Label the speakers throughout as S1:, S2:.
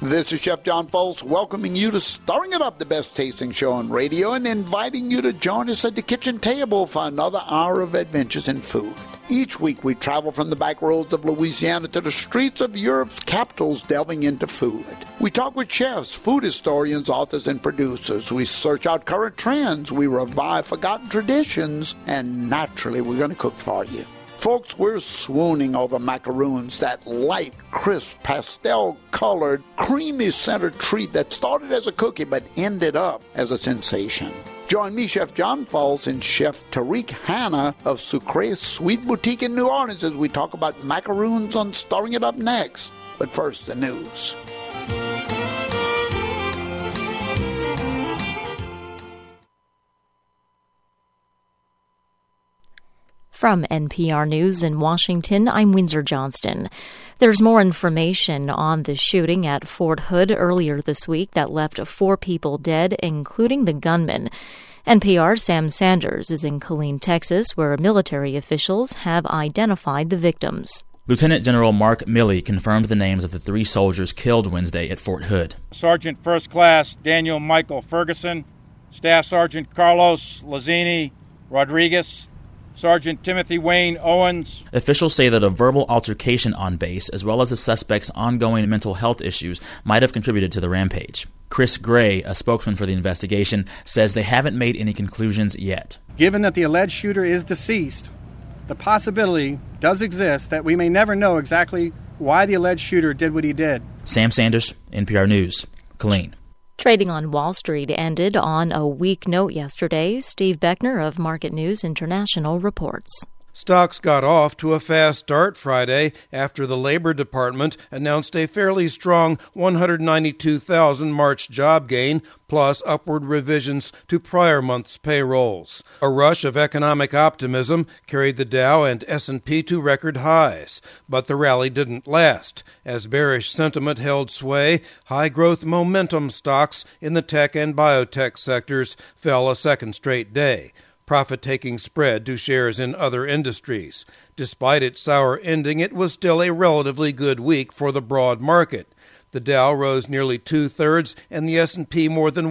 S1: This is Chef John Foles welcoming you to Stirring It Up, the best tasting show on radio, and inviting you to join us at the kitchen table for another hour of adventures in food. Each week we travel from the back roads of Louisiana to the streets of Europe's capitals, delving into food. We talk with chefs, food historians, authors, and producers. We search out current trends, we revive forgotten traditions, and naturally we're going to cook for you. Folks, we're swooning over macaroons, that light, crisp, pastel-colored, creamy-centered treat that started as a cookie but ended up as a sensation. Join me, Chef John Foles, and Chef Tariq Hanna of Sucre's Sweet Boutique in New Orleans as we talk about macaroons on Stirring It Up next. But first, the news.
S2: From NPR News in Washington, I'm Windsor Johnston. There's more information on the shooting at Fort Hood earlier this week that left 4 people dead, including the gunman. NPR's Sam Sanders is in Killeen, Texas, where military officials have identified the victims.
S3: Lieutenant General Mark Milley confirmed the names of the 3 soldiers killed Wednesday at Fort Hood.
S4: Sergeant First Class Daniel Michael Ferguson, Staff Sergeant Carlos Lazini Rodriguez, Sergeant Timothy Wayne Owens.
S3: Officials say that a verbal altercation on base, as well as the suspect's ongoing mental health issues, might have contributed to the rampage. Chris Gray, a spokesman for the investigation, says they haven't made any conclusions yet.
S5: Given that the alleged shooter is deceased, the possibility does exist that we may never know exactly why the alleged shooter did what he did.
S3: Sam Sanders, NPR News, Killeen.
S2: Trading on Wall Street ended on a weak note yesterday. Steve Beckner of Market News International reports.
S6: Stocks got off to a fast start Friday after the Labor Department announced a fairly strong 192,000 March job gain, plus upward revisions to prior month's payrolls. A rush of economic optimism carried the Dow and S&P to record highs, but the rally didn't last. As bearish sentiment held sway, high-growth momentum stocks in the tech and biotech sectors fell a second straight day. Profit-taking spread to shares in other industries. Despite its sour ending, it was still a relatively good week for the broad market. The Dow rose nearly 2/3 and the S&P more than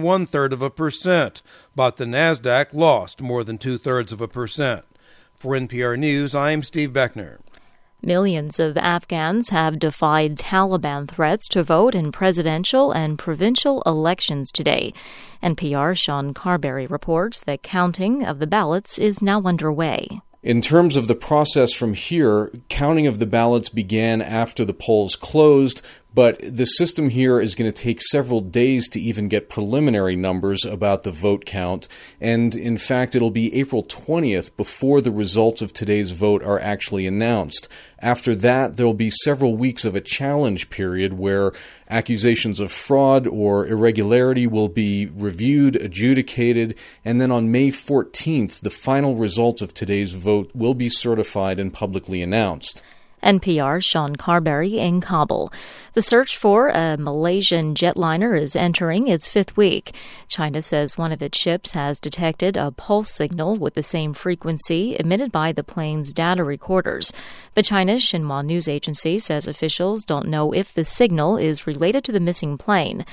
S6: 1/3%, but the Nasdaq lost more than 2/3%. For NPR News, I'm Steve Beckner.
S2: Millions of Afghans have defied Taliban threats to vote in presidential and provincial elections today. NPR's Sean Carberry reports that counting of the ballots is now underway.
S7: In terms of the process from here, counting of the ballots began after the polls closed, but the system here is going to take several days to even get preliminary numbers about the vote count. And in fact, it'll be April 20th before the results of today's vote are actually announced. After that, there'll be several weeks of a challenge period where accusations of fraud or irregularity will be reviewed, adjudicated, and then on May 14th, the final results of today's vote will be certified and publicly announced.
S2: NPR's Sean Carberry in Kabul. The search for a Malaysian jetliner is entering its 5th week. China says one of its ships has detected a pulse signal with the same frequency emitted by the plane's data recorders. But China's Xinhua news agency says officials don't know if the signal is related to the missing plane.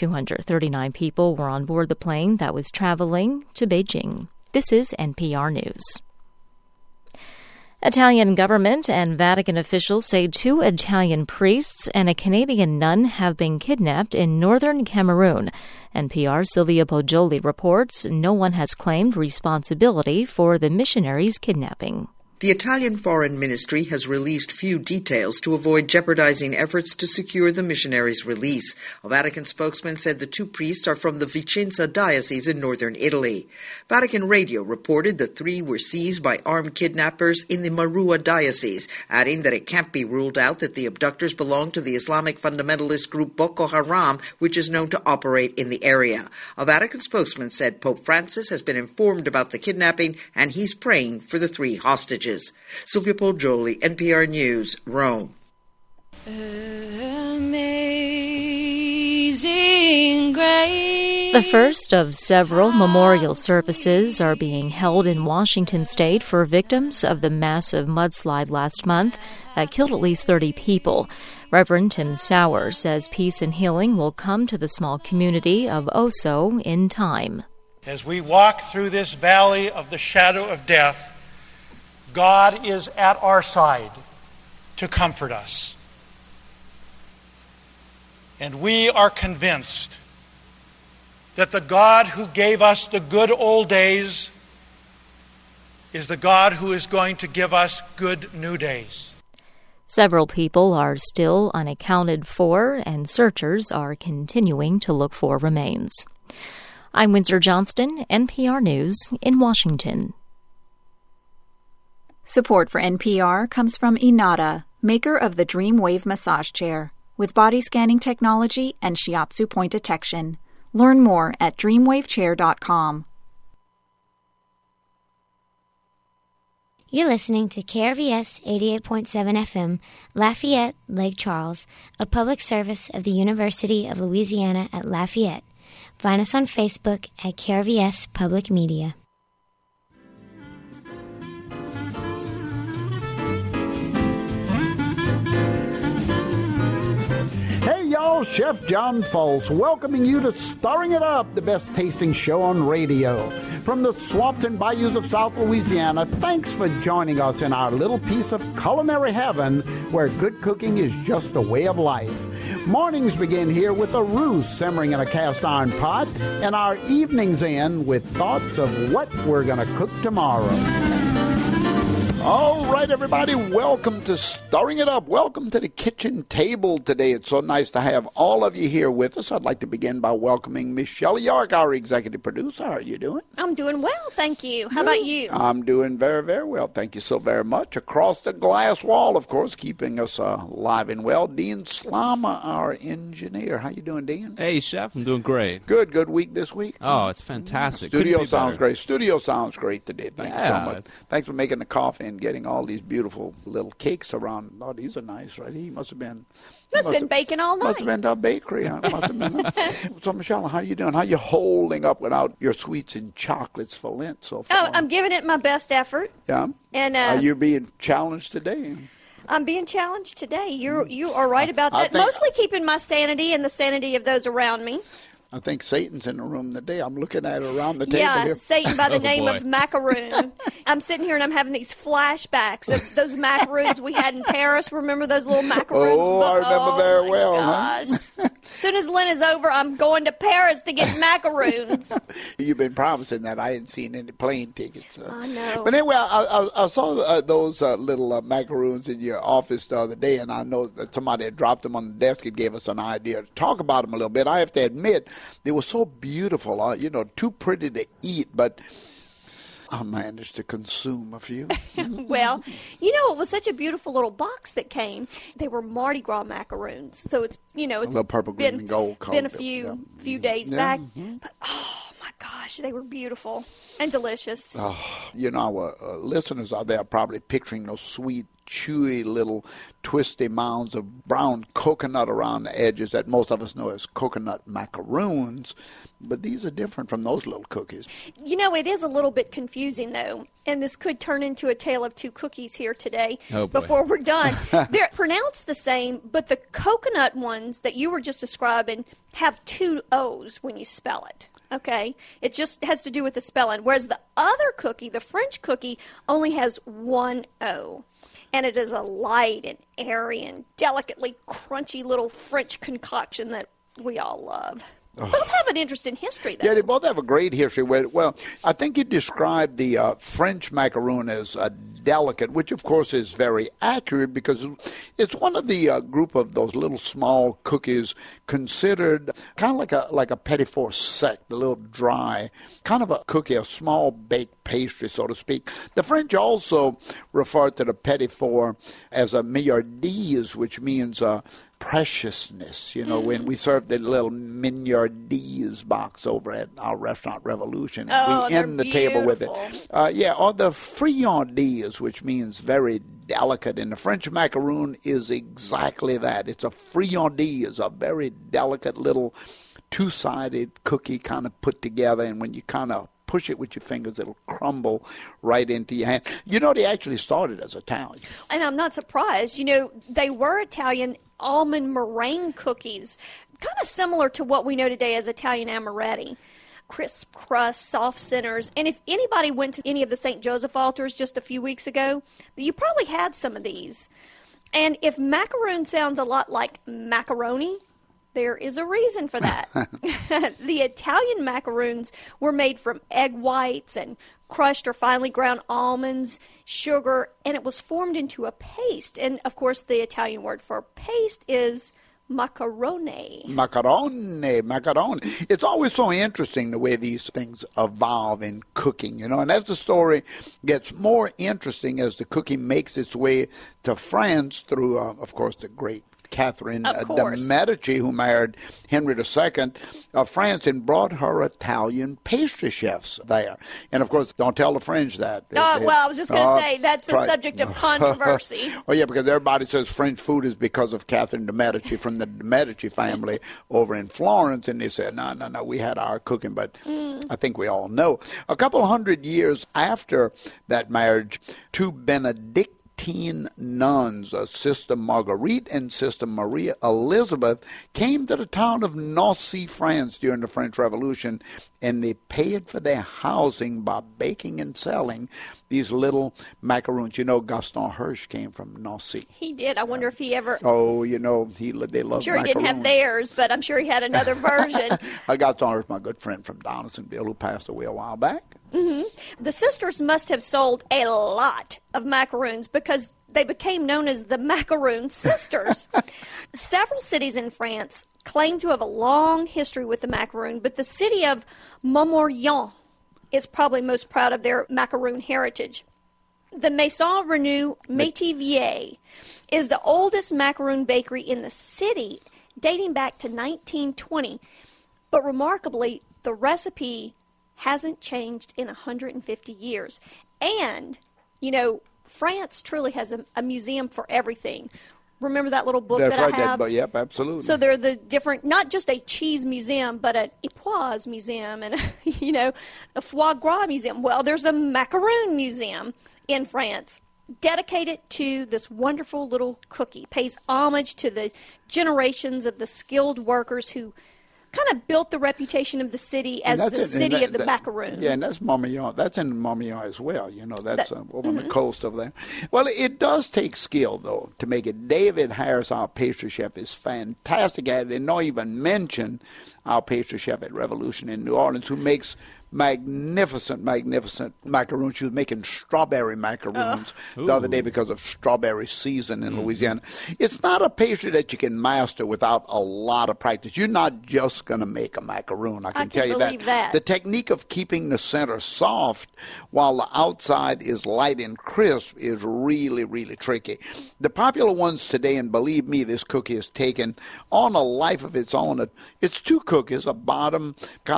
S2: 239 people were on board the plane that was traveling to Beijing. This is NPR News. Italian government and Vatican officials say 2 Italian priests and a Canadian nun have been kidnapped in northern Cameroon. NPR's Sylvia Poggioli reports no one has claimed responsibility for the missionaries' kidnapping.
S8: The Italian Foreign Ministry has released few details to avoid jeopardizing efforts to secure the missionaries' release. A Vatican spokesman said the 2 priests are from the Vicenza diocese in northern Italy. Vatican Radio reported the 3 were seized by armed kidnappers in the Marua diocese, adding that it can't be ruled out that the abductors belong to the Islamic fundamentalist group Boko Haram, which is known to operate in the area. A Vatican spokesman said Pope Francis has been informed about the kidnapping and he's praying for the 3 hostages. Sylvia Poggioli, NPR News, Rome.
S2: Amazing Grace. The first of several memorial services are being held in Washington state for victims of the massive mudslide last month that killed at least 30 people. Reverend Tim Sauer says peace and healing will come to the small community of Oso in time.
S9: As we walk through this valley of the shadow of death, God is at our side to comfort us. And we are convinced that the God who gave us the good old days is the God who is going to give us good new days.
S2: Several people are still unaccounted for, and searchers are continuing to look for remains. I'm Windsor Johnston, NPR News in Washington.
S10: Support for NPR comes from Inada, maker of the DreamWave massage chair, with body scanning technology and shiatsu point detection. Learn more at dreamwavechair.com.
S11: You're listening to KRVS 88.7 FM, Lafayette, Lake Charles, a public service of the University of Louisiana at Lafayette. Find us on Facebook at KRVS Public Media.
S1: Hey y'all, Chef John Folse welcoming you to Stirring It Up, the best tasting show on radio. From the swamps and bayous of South Louisiana, thanks for joining us in our little piece of culinary heaven where good cooking is just a way of life. Mornings begin here with a roux simmering in a cast iron pot, and our evenings end with thoughts of what we're going to cook tomorrow. All right, everybody, welcome to Stirring It Up. Welcome to the kitchen table today. It's so nice to have all of you here with us. I'd like to begin by welcoming Miss Shelley York, our executive producer. How are you doing?
S12: I'm doing well, thank you. How about you?
S1: I'm doing very, very well. Thank you so very much. Across the glass wall, of course, keeping us alive and well, Dean Slama, our engineer. How you doing, Dean?
S13: Hey, Chef. I'm doing great.
S1: Good week this week?
S13: Oh, it's fantastic.
S1: Studio sounds great. Studio sounds great today. Thank you so much. Thanks for making the coffee and getting all these beautiful little cakes around. Oh, these are nice, right? He must have been
S12: baking all night.
S1: Must have been to a bakery. Huh? Must have been. So, Michelle, how you doing? How you holding up without your sweets and chocolates for Lent so far?
S12: Oh, I'm giving it my best effort.
S1: Yeah.
S12: And
S1: are you being challenged today?
S12: I'm being challenged today. You are right about that. Mostly keeping my sanity and the sanity of those around me.
S1: I think Satan's in the room today. I'm looking at it around the table
S12: here.
S1: Yeah,
S12: Satan by the name of Macaroon. I'm sitting here and I'm having these flashbacks of those macaroons we had in Paris. Remember those little macaroons?
S1: Oh, I remember very well.
S12: Gosh. Huh? As soon as Lent is over, I'm going to Paris to get macaroons.
S1: You've been promising that. I hadn't seen any plane tickets.
S12: I know.
S1: But anyway, I saw those little macaroons in your office the other day, and I know that somebody had dropped them on the desk and gave us an idea to talk about them a little bit. I have to admit, they were so beautiful, too pretty to eat, but I managed to consume a few.
S12: Well, it was such a beautiful little box that came. They were Mardi Gras macaroons, so it's it's
S1: a little purple, green, and gold color.
S12: Been a few days back, but oh my gosh, they were beautiful and delicious.
S1: Oh, our listeners out there are probably picturing those sweet, chewy little twisty mounds of brown coconut around the edges that most of us know as coconut macaroons, but these are different from those little cookies.
S12: It is a little bit confusing, though, and this could turn into a tale of two cookies here today before we're done. They're pronounced the same, but the coconut ones that you were just describing have two O's when you spell it. Okay, it just has to do with the spelling, whereas the other cookie, the French cookie, only has one O. And it is a light and airy and delicately crunchy little French concoction that we all love. Both have an interesting history, though.
S1: Yeah, they both have a great history. Well, I think you described the French macaroon as delicate, which, of course, is very accurate because it's one of the group of those little small cookies considered kind of like a petit four sec, a little dry, kind of a cookie, a small baked pastry, so to speak. The French also refer to the petit four as a milliardise, which means preciousness, when we serve the little milliardise box over at our restaurant Revolution. We end the table with it. Or the friandise, which means very delicate. And the French macaroon is exactly that. It's a friandise, a very delicate little two-sided cookie kind of put together. And when you kind of push it with your fingers, it'll crumble right into your hand. They actually started as Italian.
S12: And I'm not surprised. They were Italian almond meringue cookies, kind of similar to what we know today as Italian amaretti. Crisp crust, soft centers. And if anybody went to any of the St. Joseph altars just a few weeks ago, you probably had some of these. And if macaroon sounds a lot like macaroni, there is a reason for that. The Italian macaroons were made from egg whites and crushed or finely ground almonds, sugar, and it was formed into a paste. And, of course, the Italian word for paste is macaroni.
S1: Macaroni. It's always so interesting the way these things evolve in cooking, and as the story gets more interesting as the cooking makes its way to France through, of course, the great Catherine de' Medici, who married Henry II of France and brought her Italian pastry chefs there. And, of course, don't tell the French that.
S12: Well, I was just going to say that's a subject of controversy.
S1: Oh, yeah, because everybody says French food is because of Catherine de' Medici from the de' Medici family over in Florence. And they said, no, we had our cooking. But I think we all know. A couple hundred years after that marriage, two Benedictine nuns, Sister Marguerite and Sister Maria Elizabeth, came to the town of Nancy, France during the French Revolution, and they paid for their housing by baking and selling these little macaroons. Gaston Hirsch came from Nancy.
S12: He did. I wonder if he ever...
S1: Oh, they love macaroons.
S12: I'm sure he didn't have theirs, but I'm sure he had another version.
S1: Gaston Hirsch, my good friend from Donaldsonville, who passed away a while back.
S12: Mm-hmm. The sisters must have sold a lot of macaroons because they became known as the Macaroon Sisters. Several cities in France claim to have a long history with the macaroon, but the city of Montmorillon is probably most proud of their macaroon heritage. The Maison Renou Métivier is the oldest macaroon bakery in the city, dating back to 1920. But remarkably, the recipe hasn't changed in 150 years. And, France truly has a museum for everything. Remember that little book
S1: That's
S12: that
S1: right,
S12: I have?
S1: Yep, absolutely.
S12: So they're the different, not just a cheese museum, but an époisse museum and, a foie gras museum. Well, there's a macaroon museum in France dedicated to this wonderful little cookie. Pays homage to the generations of the skilled workers who kind of built the reputation of the city as the city of the macaroon.
S1: Yeah, and that's Montmorillon. That's in Montmorillon as well. That's over on the coast over there. Well, it does take skill, though, to make it. David Harris, our pastry chef, is fantastic at it. And not even mention our pastry chef at Revolution in New Orleans, who makes magnificent macaroons. She was making strawberry macaroons the other day because of strawberry season in Louisiana. It's not a pastry that you can master without a lot of practice. You're not just going to make a macaroon, I can tell you that. The technique of keeping the center soft while the outside is light and crisp is really, really tricky. The popular ones today, and believe me, this cookie has taken on a life of its own. It's two cookies, a bottom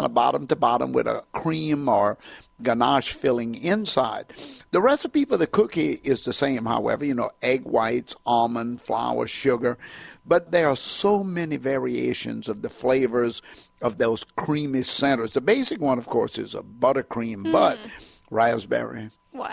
S1: to bottom with a cream or ganache filling inside. The recipe for the cookie is the same, however, egg whites, almond, flour, sugar, but there are so many variations of the flavors of those creamy centers. The basic one, of course, is a buttercream, but raspberry,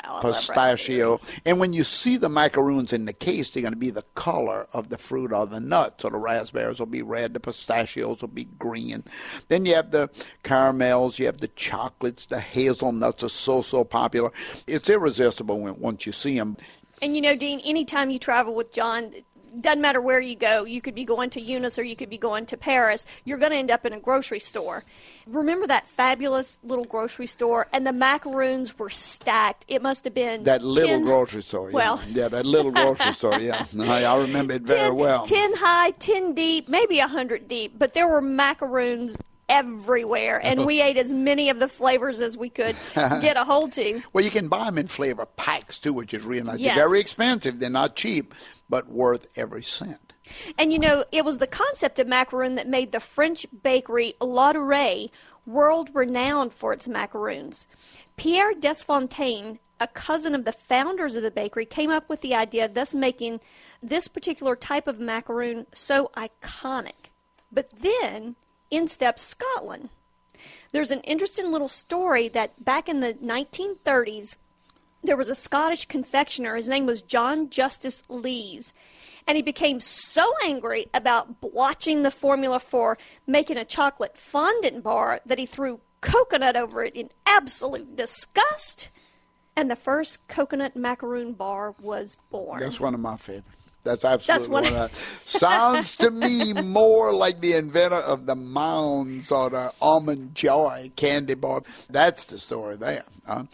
S1: pistachio. And when you see the macaroons in the case, they're going to be the color of the fruit or the nut. So the raspberries will be red, the pistachios will be green. Then you have the caramels, you have the chocolates, the hazelnuts are so popular. It's irresistible once you see them.
S12: And Dean, anytime you travel with John, doesn't matter where you go, you could be going to Eunice or you could be going to Paris, you're going to end up in a grocery store. Remember that fabulous little grocery store? And the macaroons were stacked. It must have been
S1: that little grocery store. That little grocery store, yeah. I remember it very well.
S12: 10 high, 10 deep, maybe 100 deep, but there were macaroons everywhere, and we ate as many of the flavors as we could get a hold to.
S1: Well, you can buy them in flavor packs, too, which is really nice.
S12: Yes.
S1: They're very expensive. They're not cheap, but worth every cent.
S12: And, it was the concept of macaroon that made the French bakery Ladurée world-renowned for its macaroons. Pierre Desfontaines, a cousin of the founders of the bakery, came up with the idea, thus making this particular type of macaroon so iconic. But then in steps Scotland. There's an interesting little story that back in the 1930s, there was a Scottish confectioner. His name was John Justice Lees. And he became so angry about blotching the formula for making a chocolate fondant bar that he threw coconut over it in absolute disgust. And the first coconut macaroon bar was born.
S1: That's one of my favorites. That's absolutely one of that. Sounds to me more like the inventor of the Mounds or the Almond Joy candy bar. That's the story there.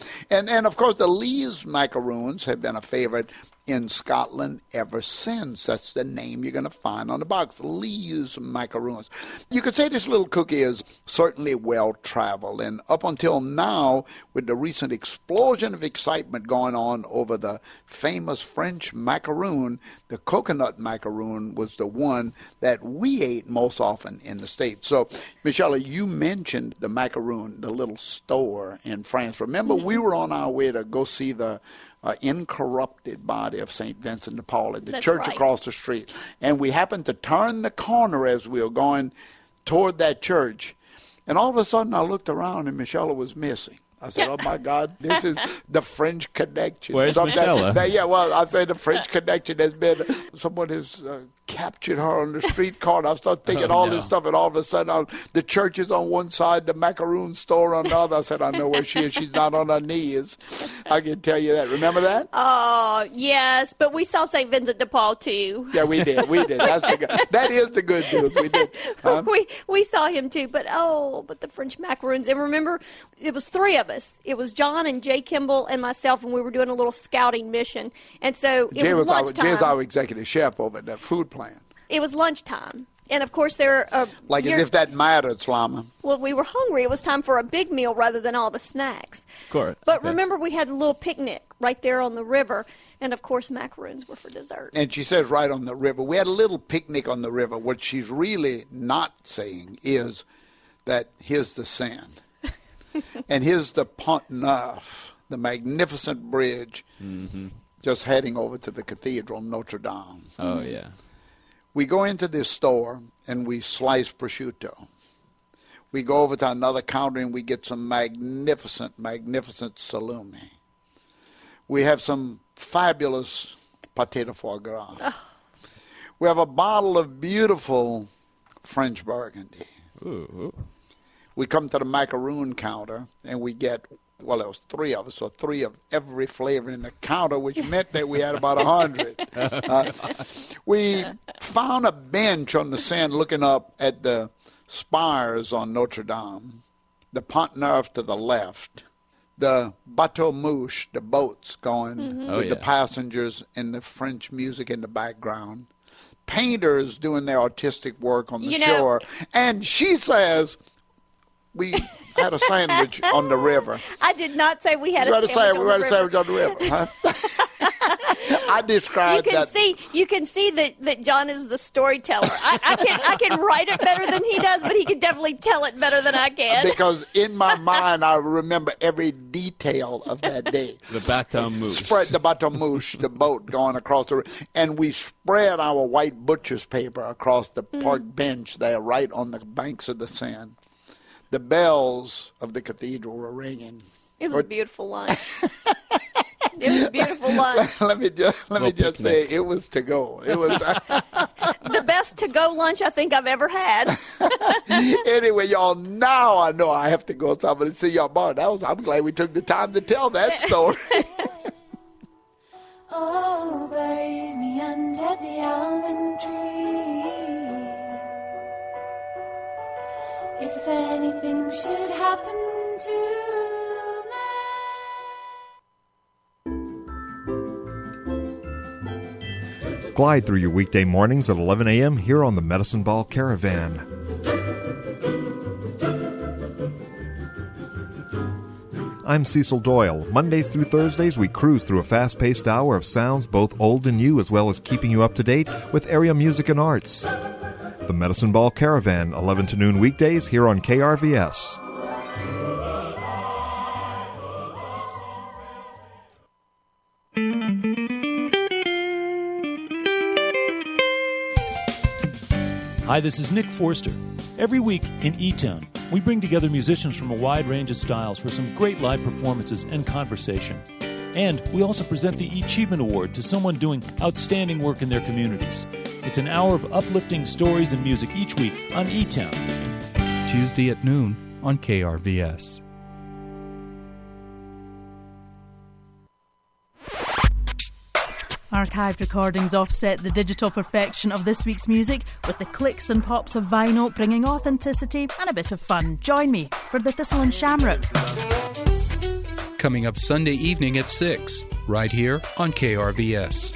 S1: And of course, the Lee's macaroons have been a favorite in Scotland ever since. That's the name you're going to find on the box, Lee's macaroons. You could say this little cookie is certainly well-traveled, and up until now, with the recent explosion of excitement going on over the famous French macaroon, the coconut macaroon was the one that we ate most often in the States. So, Michelle, you mentioned the macaroon, the little store in France. Remember, we were on our way to go see the incorrupted body of St. Vincent de Paul at the
S12: That's
S1: church
S12: right.
S1: across the street. And we happened to turn the corner as we were going toward that church. And all of a sudden I looked around and Michelle was missing. I said, oh, my God, this is the French Connection.
S13: Where's Michelle?
S1: Yeah, well, I say the French Connection has been, someone has captured her on the street corner. I started thinking this stuff, and all of a sudden the church is on one side, the macaroon store on the other. I said, I know where she is. She's not on her knees. I can tell you that. Remember that?
S12: Oh, yes, but we saw St. Vincent de Paul, too.
S1: Yeah, we did. That is the good news. We did.
S12: We saw him, too. But the French macaroons. And remember, it was three of us. It was John and Jay Kimball and myself, and we were doing a little scouting mission. And so it was lunchtime.
S1: Jay was our executive chef over at the food plant.
S12: It was lunchtime. And, of course, as
S1: if that mattered, Slama.
S12: Well, we were hungry. It was time for a big meal rather than all the snacks.
S13: Of course.
S12: But remember, we had a little picnic right there on the river. And, of course, macaroons were for dessert.
S1: And she says right on the river. We had a little picnic on the river. What she's really not saying is that here's the sand. And here's the Pont Neuf, the magnificent bridge, just heading over to the cathedral, Notre Dame.
S13: Oh, yeah.
S1: We go into this store, and we slice prosciutto. We go over to another counter, and we get some magnificent, magnificent salumi. We have some fabulous pâté de foie gras. Oh. We have a bottle of beautiful French Burgundy.
S13: Ooh.
S1: We come to the macaroon counter, and we get, there was three of us, so three of every flavor in the counter, which meant that we had about 100. We found a bench on the sand looking up at the spires on Notre Dame, the Pont Neuf to the left, the bateau mouche, the boats going with the passengers and the French music in the background, painters doing their artistic work on the shore, and she says, we had a sandwich on the river.
S12: I did not say we had a sandwich on the river.
S1: We had a sandwich on the river. Huh? I described that.
S12: You can see that John is the storyteller. I can write it better than he does, but he can definitely tell it better than I can.
S1: Because in my mind, I remember every detail of that day.
S13: The bateau mouche.
S1: The bateau mouche, the boat going across the river. And we spread our white butcher's paper across the park bench there, right on the banks of the Seine. The bells of the cathedral were ringing.
S12: It was a beautiful lunch. It was a beautiful lunch.
S1: Let me just say, it was to go. It was
S12: the best to go lunch I think I've ever had.
S1: Anyway, y'all, now I know I have to go somewhere to see y'all bar. I'm glad we took the time to tell that story.
S14: Oh, bury me under the almond tree. If anything should happen to
S15: me. Glide through your weekday mornings at 11 a.m. here on the Medicine Ball Caravan. I'm Cecil Doyle. Mondays through Thursdays, we cruise through a fast-paced hour of sounds both old and new, as well as keeping you up to date with area music and arts. The Medicine Ball Caravan, 11 to noon weekdays here on KRVS.
S16: Hi, this is Nick Forster. Every week in E-Town, we bring together musicians from a wide range of styles for some great live performances and conversation. And we also present the Achievement Award to someone doing outstanding work in their communities. It's an hour of uplifting stories and music each week on E-Town.
S17: Tuesday at noon on KRVS.
S18: Archived recordings offset the digital perfection of this week's music with the clicks and pops of vinyl bringing authenticity and a bit of fun. Join me for the Thistle and Shamrock.
S17: Coming up Sunday evening at 6, right here on KRVS.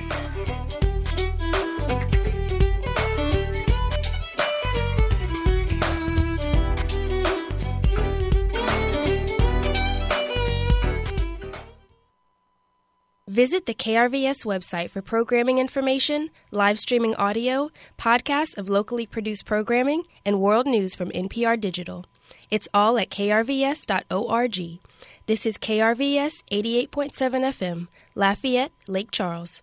S19: Visit the KRVS website for programming information, live streaming audio, podcasts of locally produced programming, and world news from NPR Digital. It's all at krvs.org. This is KRVS 88.7 FM, Lafayette, Lake Charles.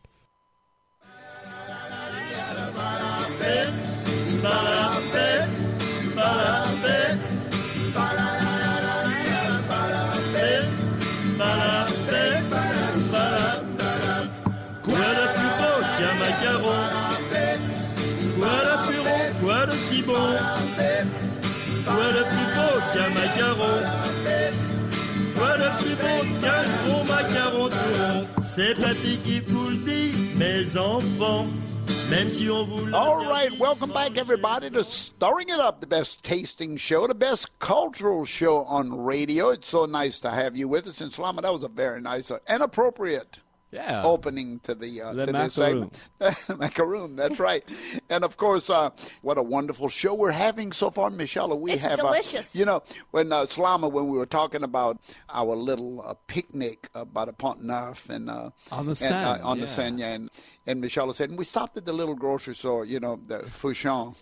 S20: Quoi de si bon? Quoi de plus beau qu'un macaron? Quoi de plus beau qu'un gros macaron tout rond? C'est papy qui vous le dit, mes enfants.
S1: All right, welcome back, everybody, to Stirring It Up, the best tasting show, the best cultural show on radio. It's so nice to have you with us. And Slama, that was a very nice and appropriate opening to the segment. Macaroon, that's right. And, of course, what a wonderful show we're having so far, Michelle.
S12: It's delicious.
S1: When Slama, when we were talking about our little picnic by the Pont Neuf and
S13: on the Seine,
S1: the Seine, and Michelle said, and we stopped at the little grocery store, the Fouchon.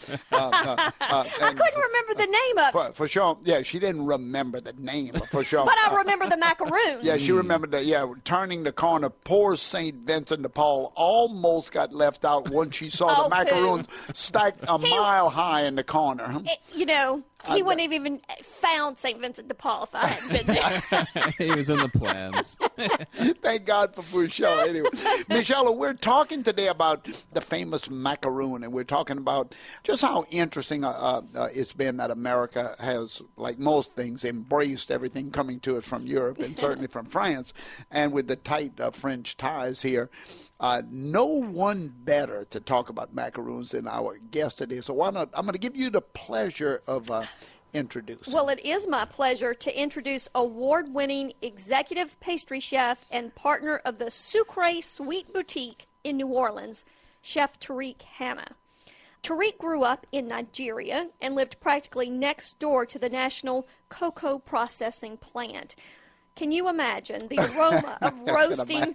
S12: I couldn't remember the name of it.
S1: Fouchon, yeah, she didn't remember the name of Fouchon.
S12: But I remember the macaroons.
S1: Yeah, she remembered turning the corner. Poor St. Vincent de Paul almost got left out when she saw the macaroons stacked a mile high in the corner.
S12: He wouldn't have even found St. Vincent de Paul if I hadn't been there.
S13: He was in the plans.
S1: Thank God for Fouchon. Anyway, Michelle, we're talking today about the famous macaroon, and we're talking about just how interesting it's been that America has, like most things, embraced everything coming to us from Europe and certainly from France, and with the tight French ties here. No one better to talk about macaroons than our guest today. So why not? I'm going to give you the pleasure of introducing.
S12: Well, it is my pleasure to introduce award-winning executive pastry chef and partner of the Sucre Sweet Boutique in New Orleans, Chef Tariq Hanna. Tariq grew up in Nigeria and lived practically next door to the National Cocoa Processing Plant. Can you imagine the aroma of roasting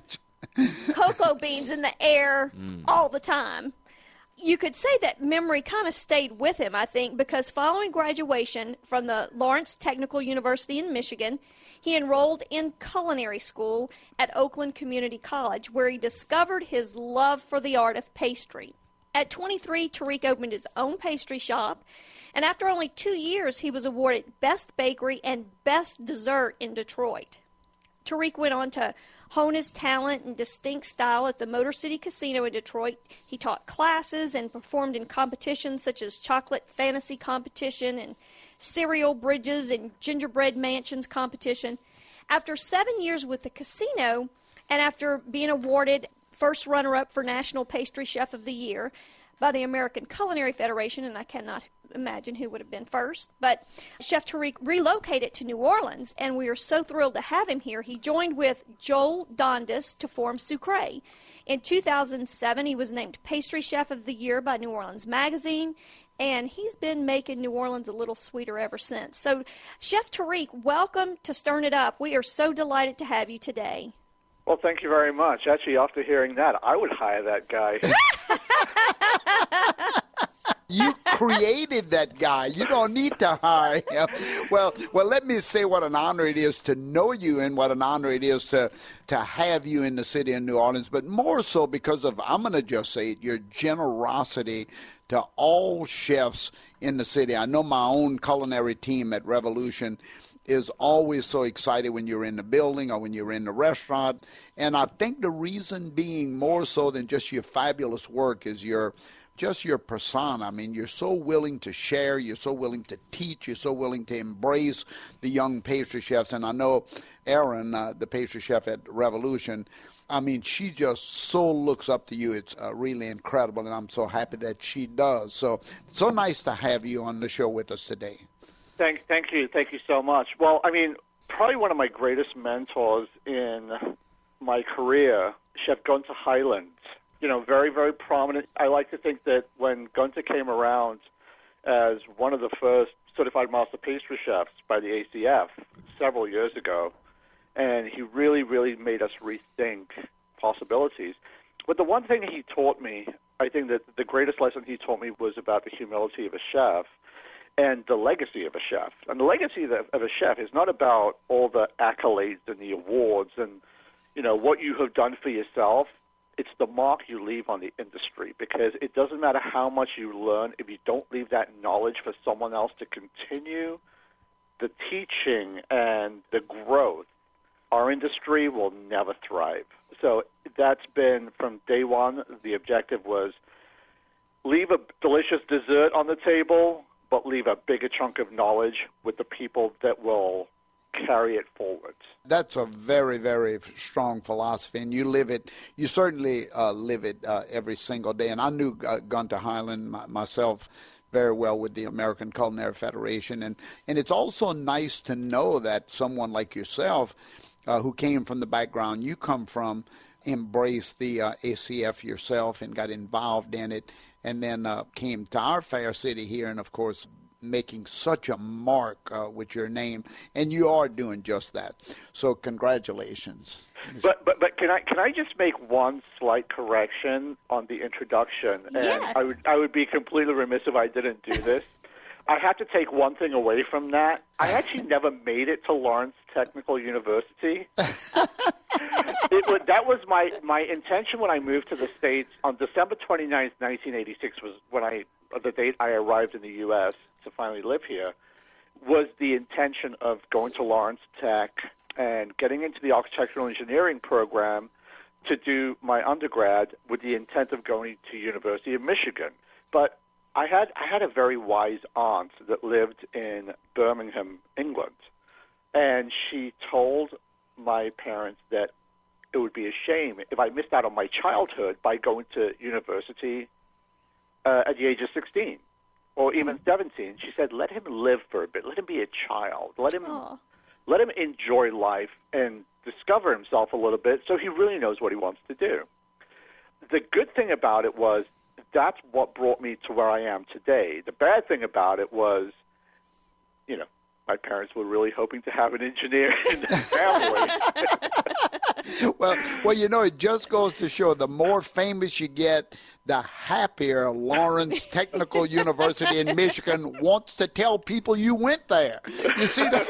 S12: cocoa beans in the air all the time? You could say that memory kind of stayed with him, I think, because following graduation from the Lawrence Technical University in Michigan, he enrolled in culinary school at Oakland Community College, where he discovered his love for the art of pastry. At 23, Tariq opened his own pastry shop, and after only 2 years, he was awarded Best Bakery and Best Dessert in Detroit. Tariq went on to hone his talent and distinct style at the Motor City Casino in Detroit. He taught classes and performed in competitions such as Chocolate Fantasy Competition and Cereal Bridges and Gingerbread Mansions Competition. After 7 years with the casino, and after being awarded first runner-up for National Pastry Chef of the Year by the American Culinary Federation, and I cannot imagine who would have been first, but Chef Tariq relocated to New Orleans, and we are so thrilled to have him here. He joined with Joel Dondas to form Sucre. In 2007, he was named Pastry Chef of the Year by New Orleans Magazine, and he's been making New Orleans a little sweeter ever since. So, Chef Tariq, welcome to Stirring It Up. We are so delighted to have you today.
S21: Well, thank you very much. Actually, after hearing that, I would hire that guy.
S1: You created that guy. You don't need to hire him. Well, let me say what an honor it is to know you and what an honor it is to have you in the city of New Orleans, but more so because of, I'm going to just say it, your generosity to all chefs in the city. I know my own culinary team at Revolution is always so excited when you're in the building or when you're in the restaurant. And I think the reason being more so than just your fabulous work is your persona. I mean, you're so willing to share, you're so willing to teach, you're so willing to embrace the young pastry chefs. And I know Erin, the pastry chef at Revolution, I mean, she just so looks up to you. It's really incredible, and I'm so happy that she does. So nice to have you on the show with us today.
S21: Thank you so much. Well, I mean, probably one of my greatest mentors in my career, Chef Gunther Hyland. You know, very, very prominent. I like to think that when Gunther came around as one of the first certified master pastry chefs by the ACF several years ago, and he really, really made us rethink possibilities. But the one thing he taught me, I think that the greatest lesson he taught me was about the humility of a chef and the legacy of a chef. And the legacy of a chef is not about all the accolades and the awards and, you know, what you have done for yourself. It's the mark you leave on the industry, because it doesn't matter how much you learn if you don't leave that knowledge for someone else to continue the teaching and the growth. Our industry will never thrive. So that's been, from day one, the objective was leave a delicious dessert on the table, but leave a bigger chunk of knowledge with the people that will carry it forward.
S1: That's a very, very strong philosophy, and you live it. You certainly live it every single day. And I knew Gunther Hyland myself very well with the American Culinary Federation, and it's also nice to know that someone like yourself, who came from the background you come from, embraced the ACF yourself and got involved in it, and then came to our fair city here, and of course making such a mark with your name, and you are doing just that. So congratulations.
S21: But can I just make one slight correction on the introduction?
S12: Yes.
S21: And I would be completely remiss if I didn't do this. I have to take one thing away from that. I actually never made it to Lawrence Technical University. That was my intention when I moved to the States on December 29th, 1986, was when the date I arrived in the U.S. to finally live here, was the intention of going to Lawrence Tech and getting into the architectural engineering program to do my undergrad with the intent of going to University of Michigan. But I had a very wise aunt that lived in Birmingham, England, and she told my parents that it would be a shame if I missed out on my childhood by going to university at the age of 16 or even 17. She said, let him live for a bit. Let him be a child. Let him enjoy life and discover himself a little bit so he really knows what he wants to do. The good thing about it was that's what brought me to where I am today. The bad thing about it was, you know, my parents were really hoping to have an engineer in the family.
S1: Well, you know, it just goes to show the more famous you get, the happier Lawrence Technical University in Michigan wants to tell people you went there. You see that?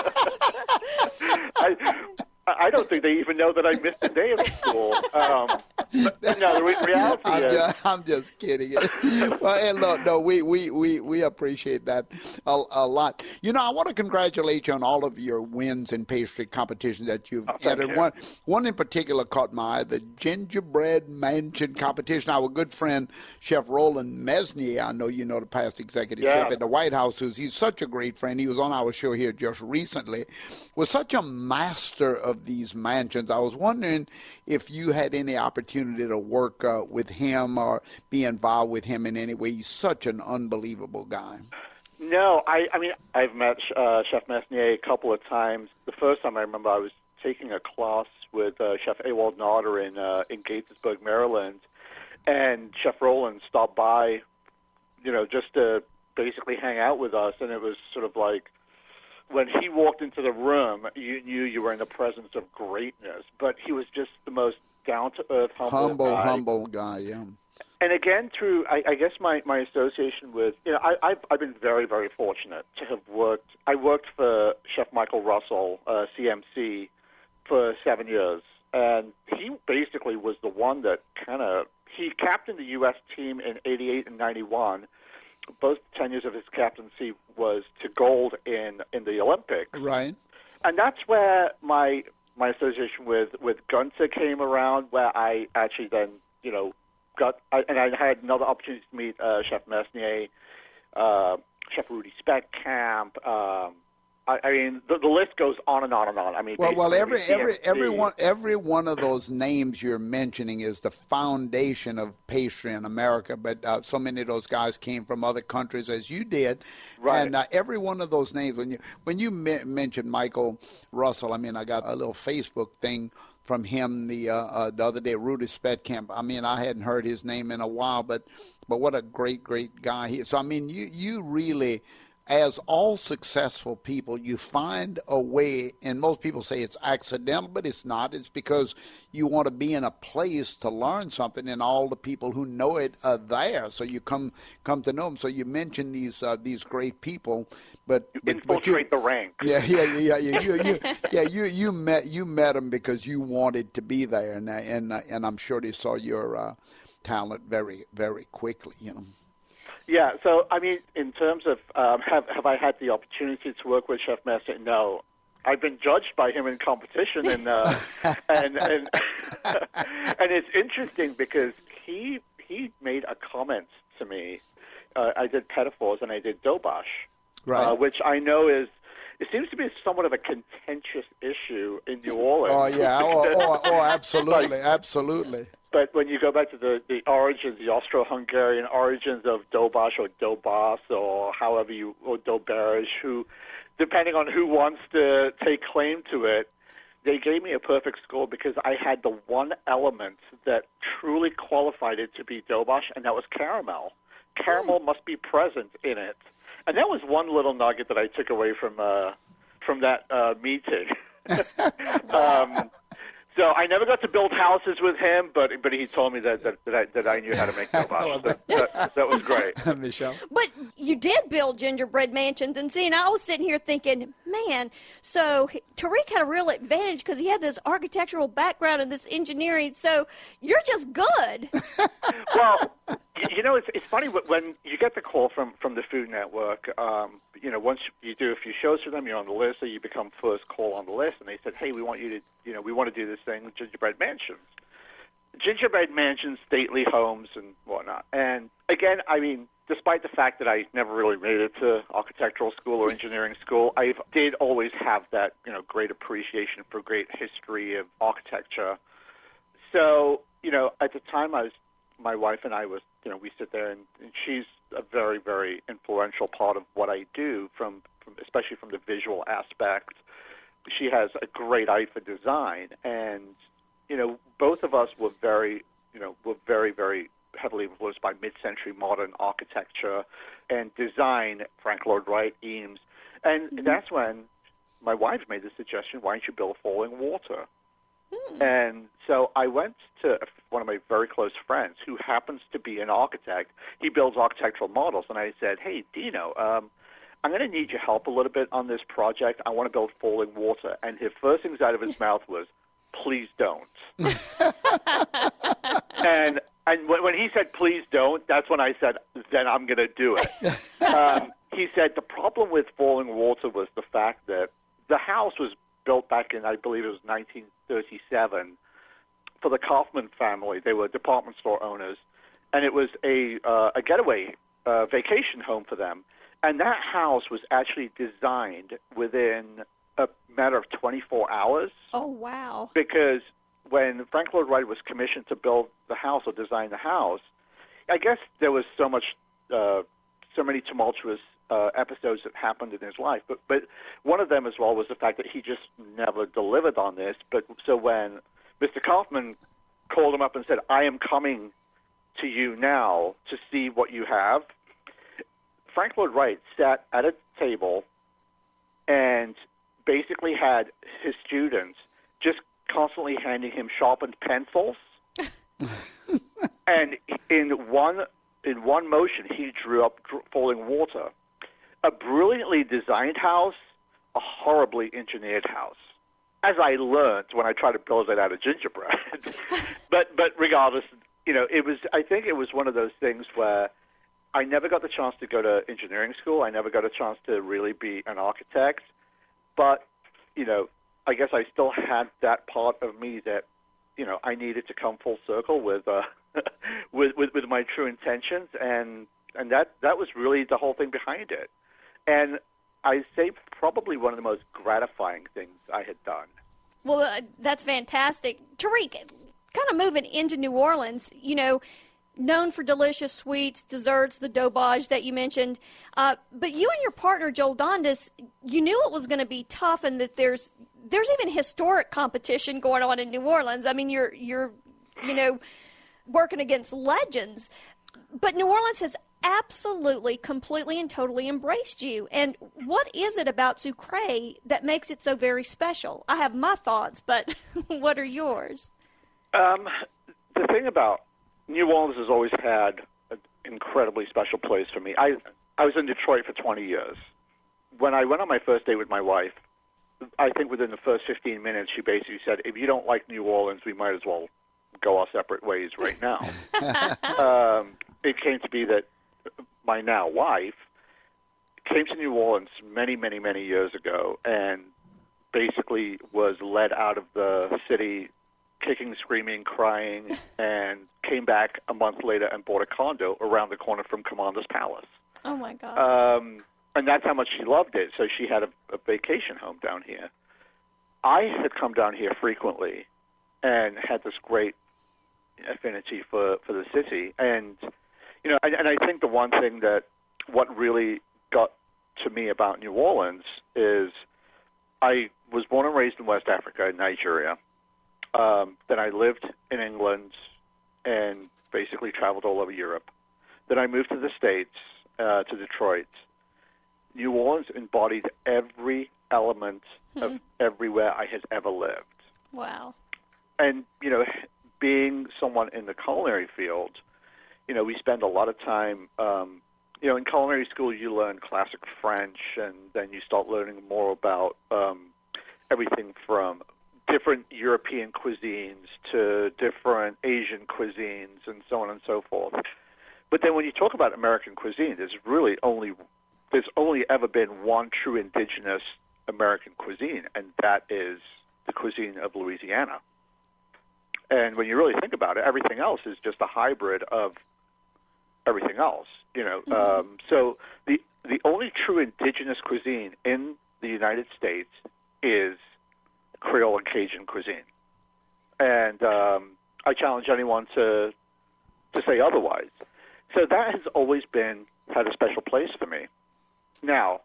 S21: I don't think they even know that I missed a day of school. No, the reality is...
S1: I'm just kidding. Well, no, we appreciate that a lot. You know, I want to congratulate you on all of your wins in pastry competitions that you've entered. One in particular caught my eye, the Gingerbread Mansion competition. Our good friend, Chef Roland Mesnier, I know you know, the past executive chef at the White House, he's such a great friend. He was on our show here just recently, was such a master of these mansions. I was wondering if you had any opportunity to work with him or be involved with him in any way. He's such an unbelievable guy.
S21: No, I mean, I've met Chef Mesnier a couple of times. The first time I remember I was taking a class with Chef Ewald Notter in Gaithersburg, Maryland, and Chef Roland stopped by, you know, just to basically hang out with us, and it was sort of like, when he walked into the room, you knew you were in the presence of greatness. But he was just the most down-to-earth, humble
S1: guy, yeah.
S21: And again, through, I guess, my association with, you know, I've been very, very fortunate to have worked. I worked for Chef Michael Russell, CMC, for 7 years. And he basically was the one that he captained the U.S. team in 88 and 91. both tenures of his captaincy was to gold in the Olympics.
S1: Right.
S21: And that's where my association with Gunther came around, where I actually then, I had another opportunity to meet Chef Mesnier, Chef Rudy Speckkamp. I mean, the list goes on and on and on. I mean, every one of those names you're mentioning is the foundation of pastry in America. But so many of those guys came from other countries, as you did. Right. And every one of those names, when you mentioned Michael Russell, I mean, I got a little Facebook thing from him the other day, Rudy Speckkamp. I mean, I hadn't heard his name in a while, but what a great guy he is. So I mean, you really, as all successful people, you find a way, and most people say it's accidental, but it's not. It's because you want to be in a place to learn something, and all the people who know it are there, so you come to know them. So you mentioned these great people, but infiltrate the ranks. Yeah. You met them because you wanted to be there, and I'm sure they saw your talent very, very quickly. Yeah, so, I mean, in terms of have I had the opportunity to work with Chef Mesnier? No. I've been judged by him in competition, and and it's interesting because he made a comment to me. I did Petitfours and I did Dobosh, right. Which I know it seems to be somewhat of a contentious issue in New Orleans. Oh, yeah. Absolutely, absolutely. But when you go back to the origins, the Austro-Hungarian origins of Dobosh or Dobas or or Doberge, who, depending on who wants to take claim to it, they gave me a perfect score because I had the one element that truly qualified it to be Dobosh, and that was caramel. Caramel must be present in it. And that was one little nugget that I took away from that meeting. So I never got to build houses with him, but he told me that I knew how to make Dobosh. That was great.
S1: Michelle?
S12: But you did build gingerbread mansions, and I was sitting here thinking, man, so Tariq had a real advantage because he had this architectural background and this engineering, so you're just good.
S21: Well, it's funny when you get the call from the Food Network, once you do a few shows for them, you're on the list, so you become first call on the list, and they said, hey, we want you to, we want to do this thing with gingerbread mansions. Gingerbread mansions, stately homes, and whatnot. And again, I mean, despite the fact that I never really made it to architectural school or engineering school, I did always have that, great appreciation for great history of architecture. So, at the time my wife and I was, we sit there and she's a very, very influential part of what I do from especially from the visual aspect. She has a great eye for design, and, both of us were very, very heavily influenced by mid-century modern architecture and design, Frank Lloyd Wright, Eames. And that's when my wife made the suggestion, why don't you build Falling Water? And so I went to one of my very close friends who happens to be an architect. He builds architectural models. And I said, hey, Dino, I'm going to need your help a little bit on this project. I want to build Falling Water. And his first things out of his mouth was, please don't. and when he said, please don't, that's when I said, then I'm going to do it. He said the problem with Falling Water was the fact that the house was built back in, I believe it was 1937, for the Kaufman family. They were department store owners, and it was a getaway vacation home for them. And that house was actually designed within a matter of 24 hours.
S12: Oh, wow.
S21: Because when Frank Lloyd Wright was commissioned to build the house or design the house, I guess there was so many tumultuous episodes that happened in his life. But one of them as well was the fact that he just never delivered on this. But so when Mr. Kaufman called him up and said, I am coming to you now to see what you have, Frank Lloyd Wright sat at a table and basically had his students just constantly handing him sharpened pencils. And in one motion, he drew up Falling Water. A brilliantly designed house, a horribly engineered house. As I learned when I tried to build it out of gingerbread. but regardless, I think it was one of those things where I never got the chance to go to engineering school. I never got a chance to really be an architect. But, I guess I still had that part of me that, I needed to come full circle with with my true intentions, and that was really the whole thing behind it. And I say probably one of the most gratifying things I had done.
S12: Well, that's fantastic. Tariq, kind of moving into New Orleans, known for delicious sweets, desserts, the daubage that you mentioned. But you and your partner, Joel Dondas, you knew it was going to be tough and that there's even historic competition going on in New Orleans. I mean, you're working against legends. But New Orleans has absolutely, completely, and totally embraced you. And what is it about Sucre that makes it so very special? I have my thoughts, but what are yours?
S21: The thing about New Orleans has always had an incredibly special place for me. I was in Detroit for 20 years. When I went on my first date with my wife, I think within the first 15 minutes, she basically said, if you don't like New Orleans, we might as well go our separate ways right now. It came to be that my now wife came to New Orleans many, many, many years ago and basically was led out of the city kicking, screaming, crying, and came back a month later and bought a condo around the corner from Commander's Palace.
S12: Oh, my gosh.
S21: And that's how much she loved it. So she had a vacation home down here. I had come down here frequently and had this great affinity for the city. And, and I think the one thing what really got to me about New Orleans is I was born and raised in West Africa, in Nigeria. Then I lived in England and basically traveled all over Europe. Then I moved to the States, to Detroit. New Orleans embodied every element of everywhere I had ever lived.
S12: Wow.
S21: And, being someone in the culinary field, we spend a lot of time, in culinary school you learn classic French, and then you start learning more about everything from different European cuisines to different Asian cuisines and so on and so forth. But then when you talk about American cuisine, there's only ever been one true indigenous American cuisine, and that is the cuisine of Louisiana. And when you really think about it, everything else is just a hybrid of everything else. So the only true indigenous cuisine in the United States is Creole and Cajun cuisine. And I challenge anyone to say otherwise. So that has always had a special place for me. Now,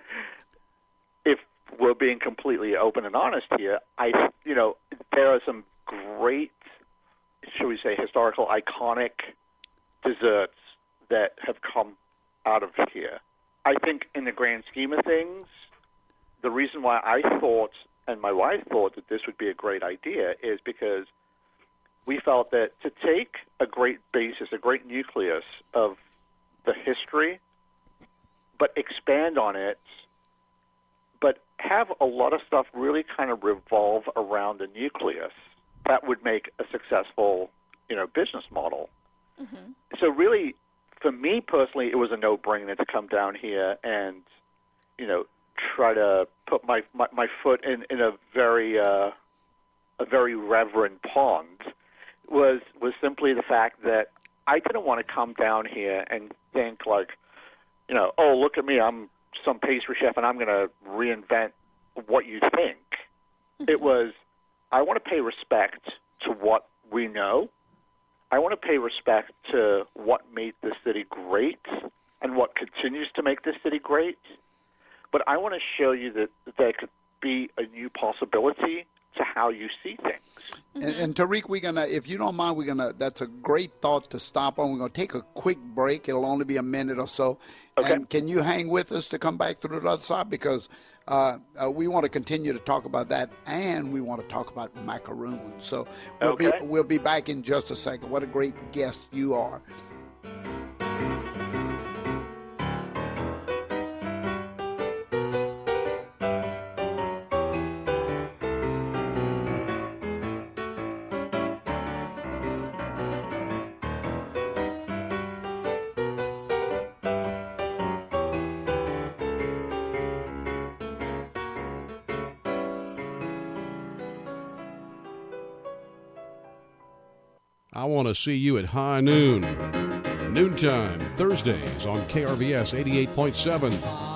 S21: if we're being completely open and honest here, there are some great, shall we say, historical, iconic desserts that have come out of here. I think in the grand scheme of things, the reason why I thought and my wife thought that this would be a great idea is because we felt that to take a great basis, a great nucleus of the history, but expand on it, but have a lot of stuff really kind of revolve around the nucleus, that would make a successful, business model. Mm-hmm. So really, for me personally, it was a no-brainer to come down here and, try to put my foot in a very reverent pond. Was simply the fact that I didn't want to come down here and think like, oh, look at me, I'm some pastry chef and I'm going to reinvent what you think. Mm-hmm. It was, I want to pay respect to what we know. I want to pay respect to what made this city great and what continues to make this city great. But I want to show you that there could be a new possibility to how you see things.
S1: And Tariq, we're gonna, if you don't mind, that's a great thought to stop on. We're gonna take a quick break. It'll only be a minute or so. Okay. And can you hang with us to come back through the other side? Because we want to continue to talk about that, and we want to talk about macaroons. So we'll be back in just a second. What a great guest you are.
S4: I want to see you at high noon. Noontime, Thursdays on KRVS 88.7.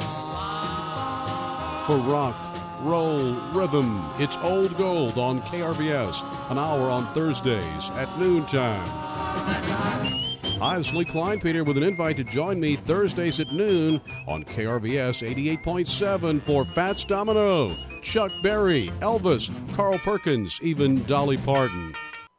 S4: For rock, roll, rhythm, it's Old Gold on KRVS, an hour on Thursdays at noontime. Hi, this is Lee Kleinpeter with an invite to join me Thursdays at noon on KRVS 88.7 for Fats Domino, Chuck Berry, Elvis, Carl Perkins, even Dolly Parton.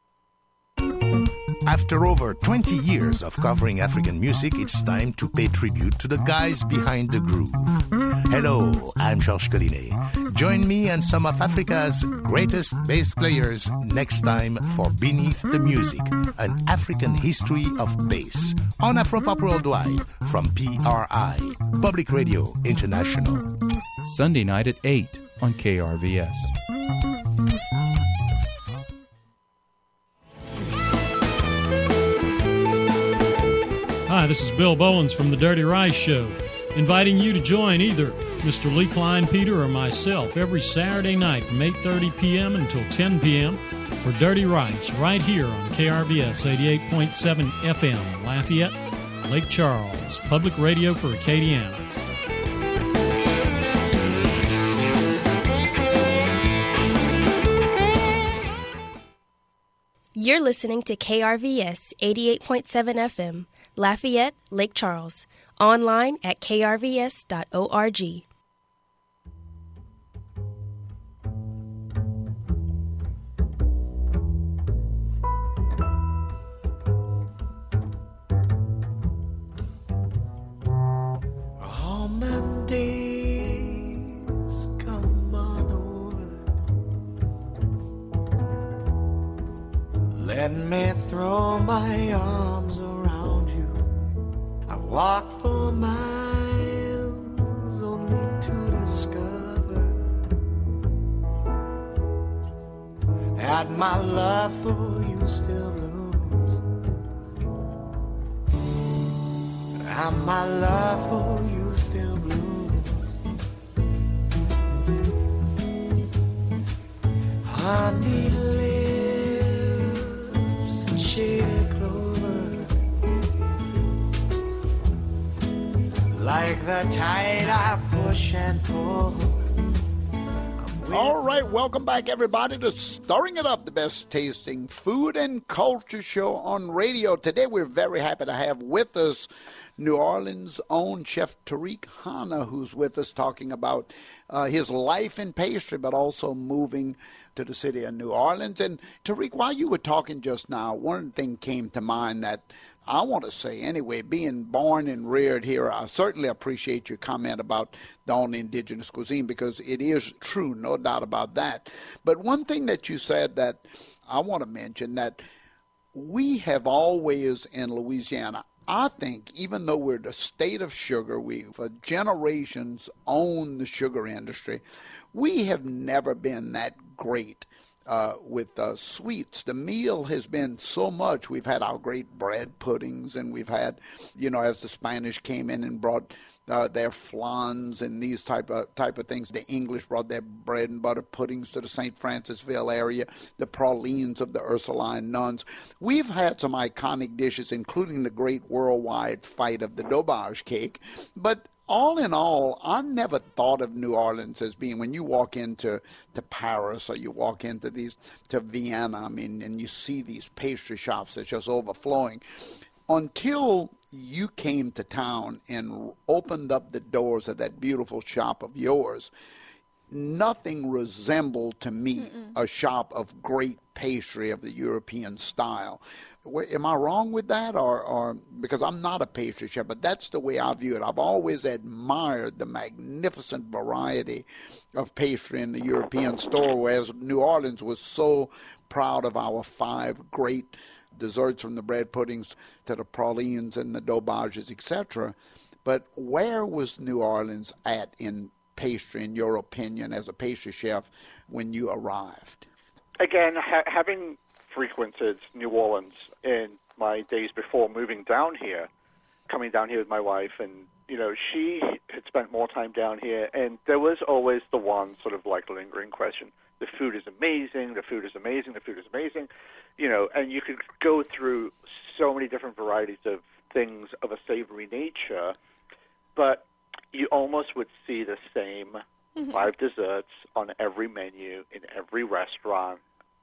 S22: After over 20 years of covering African music, it's time to pay tribute to the guys behind the groove. Hello, I'm Georges Collinet. Join me and some of Africa's greatest bass players next time for Beneath the Music, an African history of bass, on Afropop Worldwide from PRI, Public Radio International.
S17: Sunday night at 8 on KRVS.
S23: Hi, this is Bill Bowens from The Dirty Rice Show, inviting you to join either Mr. Lee Kleinpeter or myself every Saturday night from 8:30 p.m. until 10 p.m. for Dirty Rice right here on KRVS 88.7 FM, Lafayette, Lake Charles, Public Radio for Acadiana.
S19: You're listening to KRVS 88.7 FM, Lafayette, Lake Charles. Online at krvs.org.
S24: All Mondays, come on over. Let me throw my arms around you. I walk for miles only to discover that my love for you still blooms, and my love for you still blooms. Honey lips and shaded clover, like the tide I push and pull.
S1: All right, welcome back, everybody, to Stirring It Up, the best tasting food and culture show on radio. Today, we're very happy to have with us New Orleans' own Chef Tariq Hanna, who's with us talking about his life in pastry, but also moving to the city of New Orleans. And Tariq, while you were talking just now, one thing came to mind that I want to say anyway, being born and reared here, I certainly appreciate your comment about the only indigenous cuisine, because it is true, no doubt about that. But one thing that you said that I want to mention, that we have always in Louisiana, I think, even though we're the state of sugar, we for generations owned the sugar industry, we have never been that great with sweets. The meal has been so much. We've had our great bread puddings, and we've had, as the Spanish came in and brought their flans and these type of things. The English brought their bread and butter puddings to the St. Francisville area, the pralines of the Ursuline nuns. We've had some iconic dishes, including the great worldwide fight of the Dobage cake. But all in all, I never thought of New Orleans as being, when you walk into Paris or you walk into to Vienna, and you see these pastry shops that's just overflowing, until you came to town and opened up the doors of that beautiful shop of yours. Nothing resembled to me a shop of great pastry of the European style. Am I wrong with that? Or because I'm not a pastry chef, but that's the way I view it. I've always admired the magnificent variety of pastry in the European store, whereas New Orleans was so proud of our 5 great desserts, from the bread puddings to the pralines and the dobages, etc. But where was New Orleans at in pastry, in your opinion, as a pastry chef, when you arrived?
S21: Again, having frequented New Orleans in my days before moving down here, coming down here with my wife, and she had spent more time down here, and there was always the one sort of like lingering question: the food is amazing, the food is amazing, the food is amazing, you know, and you could go through so many different varieties of things of a savory nature, but you almost would see the same 5 desserts on every menu in every restaurant.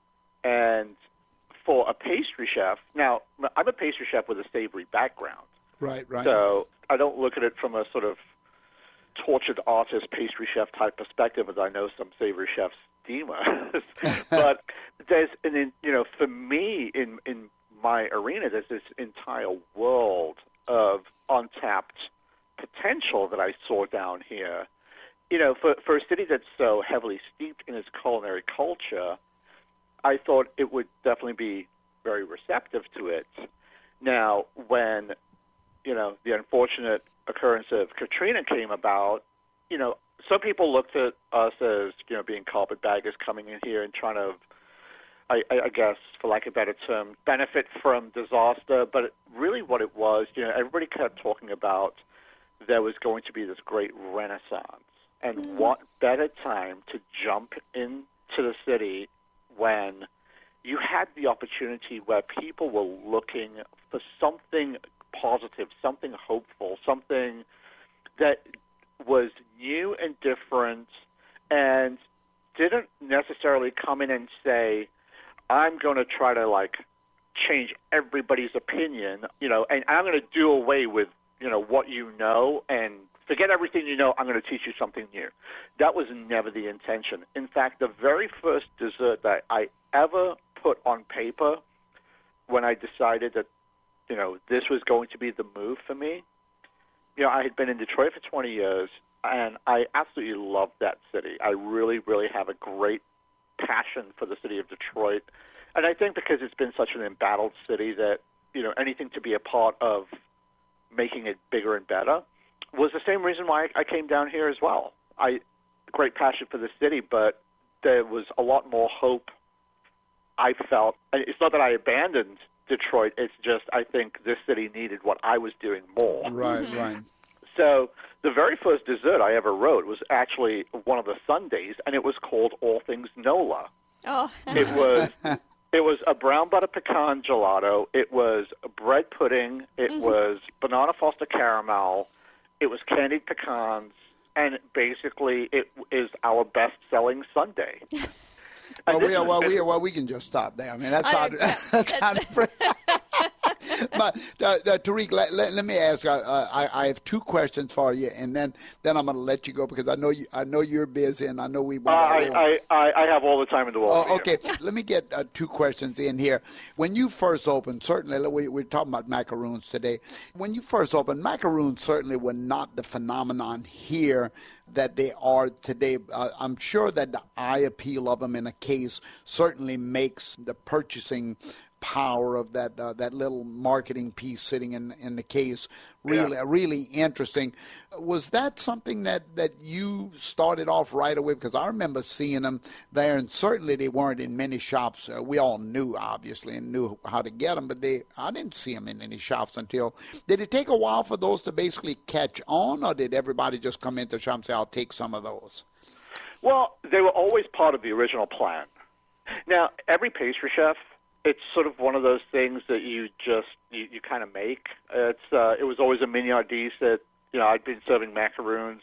S21: And for a pastry chef, now, I'm a pastry chef with a savory background.
S1: Right.
S21: So I don't look at it from a sort of tortured artist, pastry chef type perspective, as I know some savory chefs deem us. But there's, for me, in my arena, there's this entire world of untapped potential that I saw down here. You know, for a city that's so heavily steeped in its culinary culture, I thought it would definitely be very receptive to it. Now, when, you know, the unfortunate occurrence of Katrina came about, you know, some people looked at us as, you know, being carpetbaggers coming in here and trying to, I guess, for lack of a better term, benefit from disaster. But really what it was, you know, everybody kept talking about there was going to be this great renaissance. And what better time to jump into the city when you had the opportunity where people were looking for something positive, something hopeful, something that was new and different and didn't necessarily come in and say, I'm going to try to, like, change everybody's opinion, you know, and I'm going to do away with, you know, what you know and forget everything you know, I'm going to teach you something new. That was never the intention. In fact, the very first dessert that I ever put on paper when I decided that, you know, this was going to be the move for me, you know, I had been in Detroit for 20 years, and I absolutely loved that city. I really, really have a great passion for the city of Detroit. And I think because it's been such an embattled city that, you know, anything to be a part of making it bigger and better was the same reason why I came down here as well. Great passion for the city, but there was a lot more hope I felt. And it's not that I abandoned Detroit, it's just I think this city needed what I was doing more.
S1: Right.
S21: So the very first dessert I ever wrote was actually one of the sundaes, and it was called All Things Nola.
S12: Oh.
S21: It was a brown butter pecan gelato. It was bread pudding. It was banana foster caramel. It was candied pecans, and basically it is our best-selling sundae.
S1: Well, we can just stop there. I mean, that's how. But Tariq, let me ask. I have 2 questions for you, and then I'm going to let you go because I know you're busy, and I know we want.
S21: I have all the time in the world.
S1: Okay, let me get 2 questions in here. When you first opened, certainly we're talking about macaroons today. When you first opened, macaroons certainly were not the phenomenon here that they are today. I'm sure that the eye appeal of them in a case certainly makes the purchasing power of that little marketing piece sitting in the case really interesting. Was that something that you started off right away? Because I remember seeing them there, and certainly they weren't in many shops. We all knew, obviously, and knew how to get them, but I didn't see them in any shops until. Did it take a while for those to basically catch on, or did everybody just come into the shop and say, I'll take some of those?
S21: Well, they were always part of the original plan. Now, every pastry chef, it's sort of one of those things that you kind of make. It was always a mignardise that, you know, I'd been serving macaroons,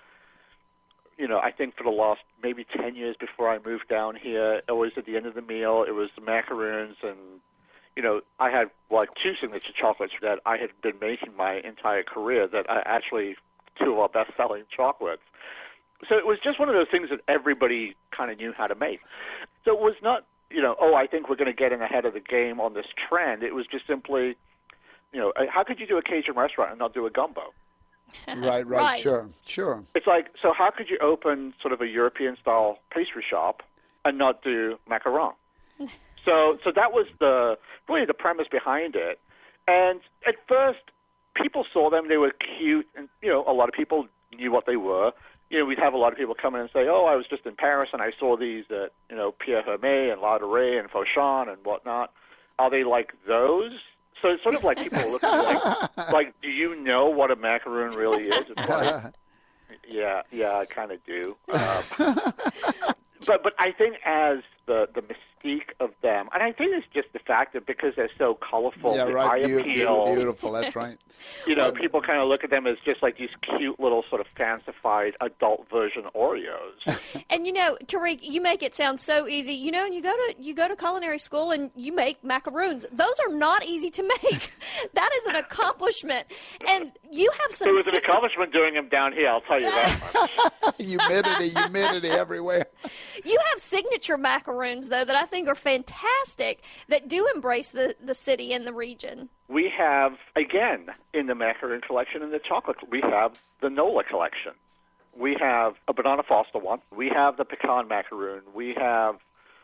S21: you know, I think for the last maybe 10 years before I moved down here. Always at the end of the meal, it was the macaroons, and, you know, I had like 2 signature chocolates that I had been making my entire career that are actually 2 of our best-selling chocolates. So it was just one of those things that everybody kind of knew how to make. So it was not, you know, I think we're going to get in ahead of the game on this trend. It was just simply, you know, how could you do a Cajun restaurant and not do a gumbo?
S1: Right. Sure.
S21: It's like, so how could you open sort of a European-style pastry shop and not do macaron? So that was really the premise behind it. And at first, people saw them, they were cute, and, you know, a lot of people knew what they were. You know, we'd have a lot of people come in and say, I was just in Paris and I saw these at, you know, Pierre Hermé and Larderet and Fauchon and whatnot. Are they like those? So it's sort of like people looking like, do you know what a macaroon really is? It's like, yeah, I kind of do. But I think as the mystique of them, and I think it's just the fact that because they're so colorful,
S1: yeah, right,
S21: eye appeal,
S1: beautiful, that's right.
S21: People kind of look at them as just like these cute little sort of fancified adult version Oreos.
S12: And Tariq, you make it sound so easy. And you go to culinary school and you make macaroons. Those are not easy to make. That is an accomplishment. And you have some.
S21: It was an accomplishment doing them down here. I'll tell you that much.
S1: humidity everywhere.
S12: You have signature macaroons though that I think are fantastic that do embrace the city and the region.
S21: We have, again, in the macaroon collection and the chocolate, we have the Nola collection. We have a Banana Foster one. We have the pecan macaroon. We have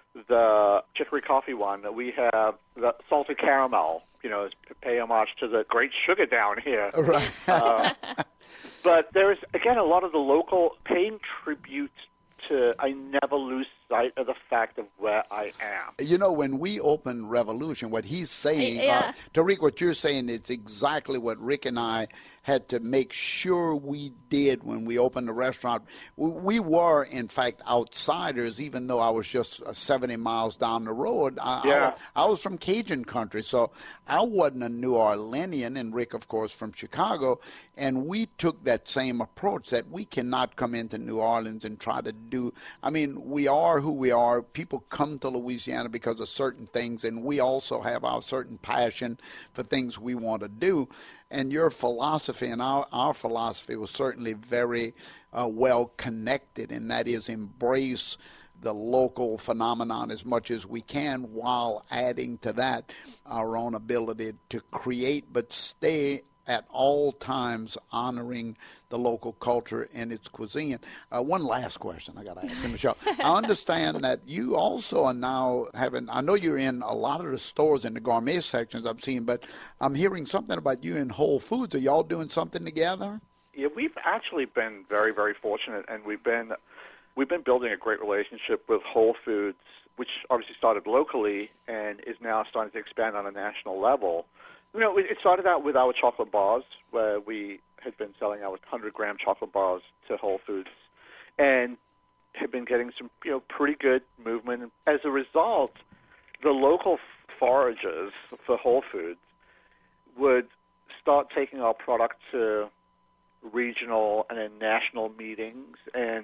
S21: the chicory coffee one. We have the salted caramel, pay homage to the great sugar down here.
S1: Right.
S21: But there's, again, a lot of the local paying tribute to, I never lose sight of the fact of where I am.
S1: When we opened Revolution, what he's saying, Tariq, what you're saying is exactly what Rick and I had to make sure we did when we opened the restaurant. We were, in fact, outsiders, even though I was just 70 miles down the road. I was from Cajun country, so I wasn't a New Orleanian, and Rick, of course, from Chicago. And we took that same approach that we cannot come into New Orleans and try to do. I mean, we are who we are. People come to Louisiana because of certain things, and we also have our certain passion for things we want to do. And your philosophy and our philosophy was certainly very well connected, and that is embrace the local phenomenon as much as we can while adding to that our own ability to create but stay at all times honoring the local culture and its cuisine. One last question I got to ask you, Michelle. I understand that you also are now I know you're in a lot of the stores in the gourmet sections I've seen, but I'm hearing something about you in Whole Foods. Are y'all doing something together?
S21: Yeah, we've actually been very, very fortunate, and we've been building a great relationship with Whole Foods, which obviously started locally and is now starting to expand on a national level. It started out with our chocolate bars, where we had been selling our 100-gram chocolate bars to Whole Foods, and had been getting some, pretty good movement. As a result, the local foragers for Whole Foods would start taking our product to regional and then national meetings, and